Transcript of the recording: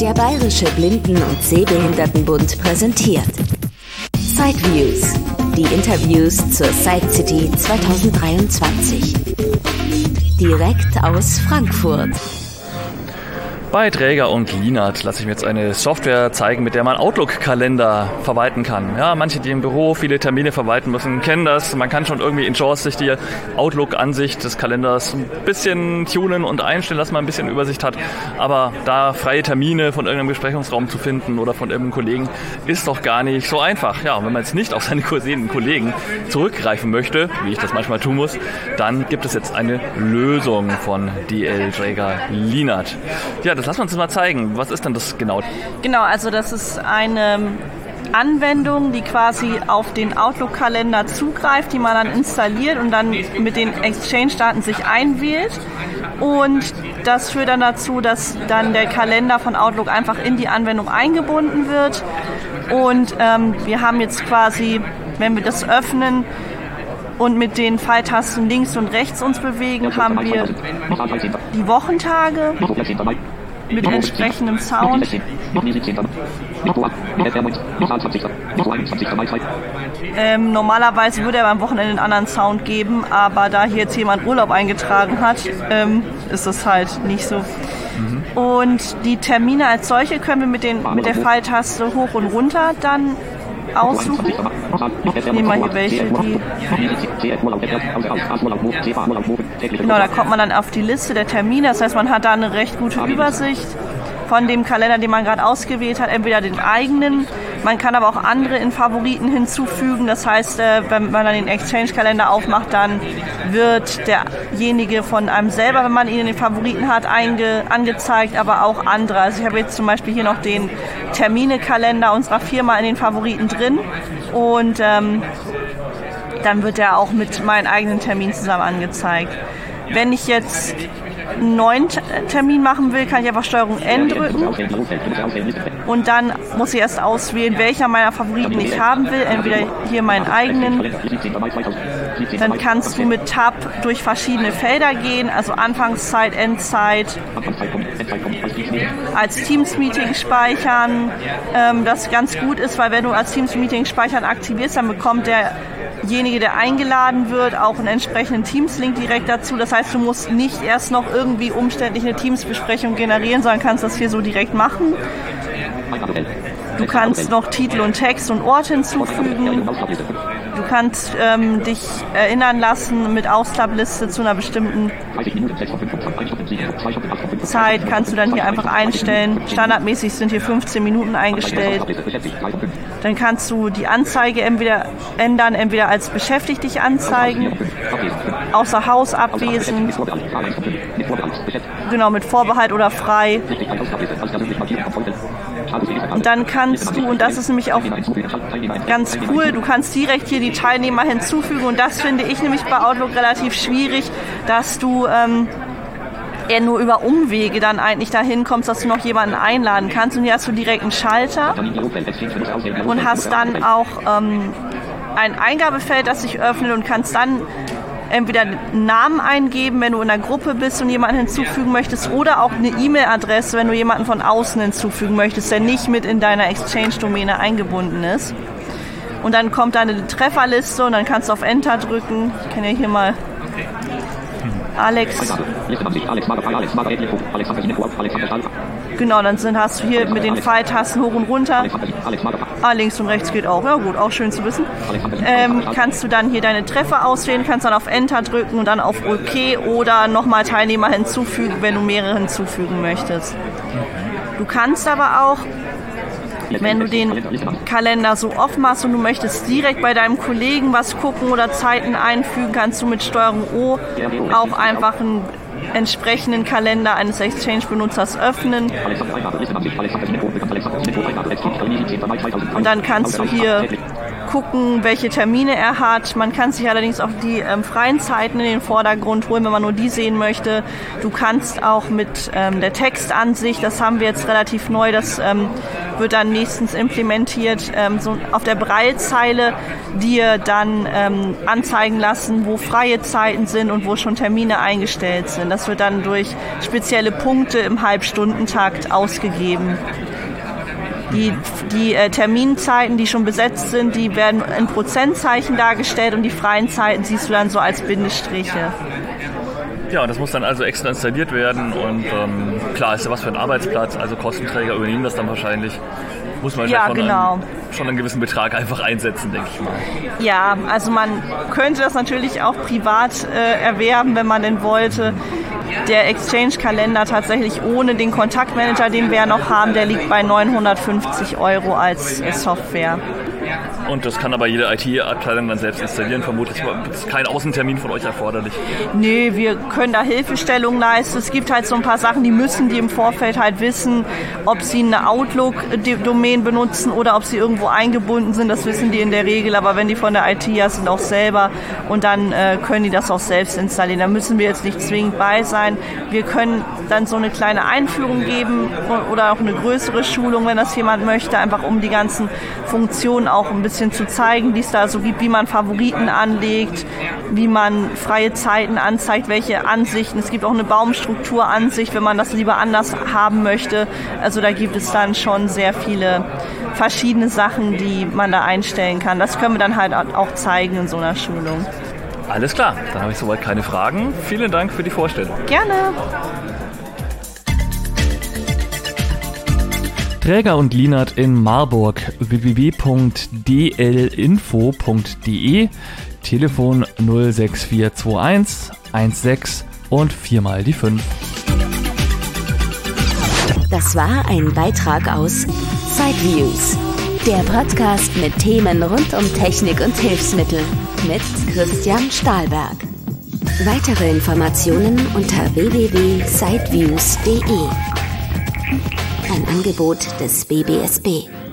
Der Bayerische Blinden- und Sehbehindertenbund präsentiert Sideviews, die Interviews zur Side City 2023. Direkt aus Frankfurt. Bei Dräger und Lienert lasse ich mir jetzt eine Software zeigen, mit der man Outlook-Kalender verwalten kann. Ja, manche, die im Büro viele Termine verwalten müssen, kennen das. Man kann schon irgendwie in JAWS sich die Outlook-Ansicht des Kalenders ein bisschen tunen und einstellen, dass man ein bisschen Übersicht hat. Aber da freie Termine von irgendeinem Besprechungsraum zu finden oder von irgendeinem Kollegen, ist doch gar nicht so einfach. Ja, und wenn man jetzt nicht auf seine Kollegen zurückgreifen möchte, wie ich das manchmal tun muss, dann gibt es jetzt eine Lösung von DL Dräger Lienert. Ja, das lassen wir uns mal zeigen. Was ist denn das genau? Genau, also das ist eine Anwendung, die quasi auf den Outlook-Kalender zugreift, die man dann installiert und dann mit den Exchange-Daten sich einwählt. Und das führt dann dazu, dass dann der Kalender von Outlook einfach in die Anwendung eingebunden wird. Und wir haben jetzt quasi, wenn wir das öffnen und mit den Pfeiltasten links und rechts uns bewegen, haben wir die Wochentage mit entsprechendem Sound. Normalerweise würde er beim Wochenende einen anderen Sound geben, aber da hier jetzt jemand Urlaub eingetragen hat, ist das halt nicht so. Und die Termine als solche können wir mit der Pfeiltaste hoch und runter dann aussuchen. Ich nehme mal hier welche, Genau, da kommt man dann auf die Liste der Termine. Das heißt, man hat da eine recht gute Übersicht von dem Kalender, den man gerade ausgewählt hat, entweder den eigenen. Man kann aber auch andere in Favoriten hinzufügen. Das heißt, wenn man dann den Exchange-Kalender aufmacht, dann wird derjenige von einem selber, wenn man ihn in den Favoriten hat, angezeigt, aber auch andere. Also ich habe jetzt zum Beispiel hier noch den Termine-Kalender unserer Firma in den Favoriten drin und dann wird er auch mit meinen eigenen Terminen zusammen angezeigt. Wenn ich jetzt einen neuen Termin machen will, kann ich einfach Steuerung N drücken und dann muss ich erst auswählen, welcher meiner Favoriten ich haben will, entweder hier meinen eigenen. Dann kannst du mit Tab durch verschiedene Felder gehen, also Anfangszeit, Endzeit, als Teams-Meeting speichern, das ganz gut ist, weil wenn du als Teams-Meeting speichern aktivierst, dann bekommt derjenige, der eingeladen wird, auch einen entsprechenden Teams-Link direkt dazu. Das heißt, du musst nicht erst noch irgendwie umständlich eine Teams-Besprechung generieren, sondern kannst das hier so direkt machen. Du kannst noch Titel und Text und Ort hinzufügen. Du kannst dich erinnern lassen mit Ausklappliste zu einer bestimmten Zeit. Kannst du dann hier einfach einstellen. Standardmäßig sind hier 15 Minuten eingestellt. Dann kannst du die Anzeige entweder als beschäftigt dich anzeigen, außer Haus abwesend, genau, mit Vorbehalt oder frei. Und dann kannst du, und das ist nämlich auch ganz cool, du kannst direkt hier die Teilnehmer hinzufügen und das finde ich nämlich bei Outlook relativ schwierig, dass du eher nur über Umwege dann eigentlich dahin kommst, dass du noch jemanden einladen kannst. Und hier hast du direkt einen Schalter und hast dann auch ein Eingabefeld, das sich öffnet und kannst dann entweder einen Namen eingeben, wenn du in einer Gruppe bist und jemanden hinzufügen möchtest, oder auch eine E-Mail-Adresse, wenn du jemanden von außen hinzufügen möchtest, der nicht mit in deiner Exchange-Domäne eingebunden ist. Und dann kommt deine Trefferliste und dann kannst du auf Enter drücken. Ich kann ja hier mal Alex. Genau, dann hast du hier mit den Pfeiltasten hoch und runter. Links und rechts geht auch. Ja gut, auch schön zu wissen. Kannst du dann hier deine Treffer auswählen, kannst dann auf Enter drücken und dann auf OK oder nochmal Teilnehmer hinzufügen, wenn du mehrere hinzufügen möchtest. Du kannst aber auch, wenn du den Kalender so offen machst und du möchtest direkt bei deinem Kollegen was gucken oder Zeiten einfügen, kannst du mit Steuerung O auch einfach einen entsprechenden Kalender eines Exchange-Benutzers öffnen. Und dann kannst du hier gucken, welche Termine er hat. Man kann sich allerdings auch die freien Zeiten in den Vordergrund holen, wenn man nur die sehen möchte. Du kannst auch mit der Textansicht, das haben wir jetzt relativ neu, das wird dann nächstens implementiert, so auf der Braillezeile dir dann anzeigen lassen, wo freie Zeiten sind und wo schon Termine eingestellt sind. Das das wird dann durch spezielle Punkte im Halbstundentakt ausgegeben. Die Terminzeiten, die schon besetzt sind, die werden in Prozentzeichen dargestellt und die freien Zeiten siehst du dann so als Bindestriche. Ja, und das muss dann also extra installiert werden und klar, ist ja was für ein Arbeitsplatz, also Kostenträger übernehmen das dann wahrscheinlich. Muss man schon einen gewissen Betrag einfach einsetzen, denke ich mal. Ja, also man könnte das natürlich auch privat erwerben, wenn man denn wollte. Der Exchange-Kalender tatsächlich ohne den Kontaktmanager, den wir ja noch haben, der liegt bei 950 € als Software. Und das kann aber jede IT-Abteilung dann selbst installieren, vermutlich. Ist kein Außentermin von euch erforderlich? Nee, wir können da Hilfestellung leisten. Es gibt halt so ein paar Sachen, die müssen die im Vorfeld halt wissen, ob sie eine Outlook-Domain benutzen oder ob sie irgendwo eingebunden sind. Das wissen die in der Regel, aber wenn die von der IT ja sind, auch selber. Und dann können die das auch selbst installieren. Da müssen wir jetzt nicht zwingend bei sein. Wir können dann so eine kleine Einführung geben oder auch eine größere Schulung, wenn das jemand möchte, einfach um die ganzen Funktionen auch ein bisschen zu zeigen, die es da so gibt, wie man Favoriten anlegt, wie man freie Zeiten anzeigt, welche Ansichten. Es gibt auch eine Baumstrukturansicht, wenn man das lieber anders haben möchte. Also da gibt es dann schon sehr viele verschiedene Sachen, die man da einstellen kann. Das können wir dann halt auch zeigen in so einer Schulung. Alles klar, dann habe ich soweit keine Fragen. Vielen Dank für die Vorstellung. Gerne. Dräger und Lienert in Marburg, www.dlinfo.de, Telefon 06421 16 und 4 mal die 5. Das war ein Beitrag aus Sideviews, der Podcast mit Themen rund um Technik und Hilfsmittel mit Christian Stahlberg. Weitere Informationen unter www.sideviews.de. Ein Angebot des BBSB.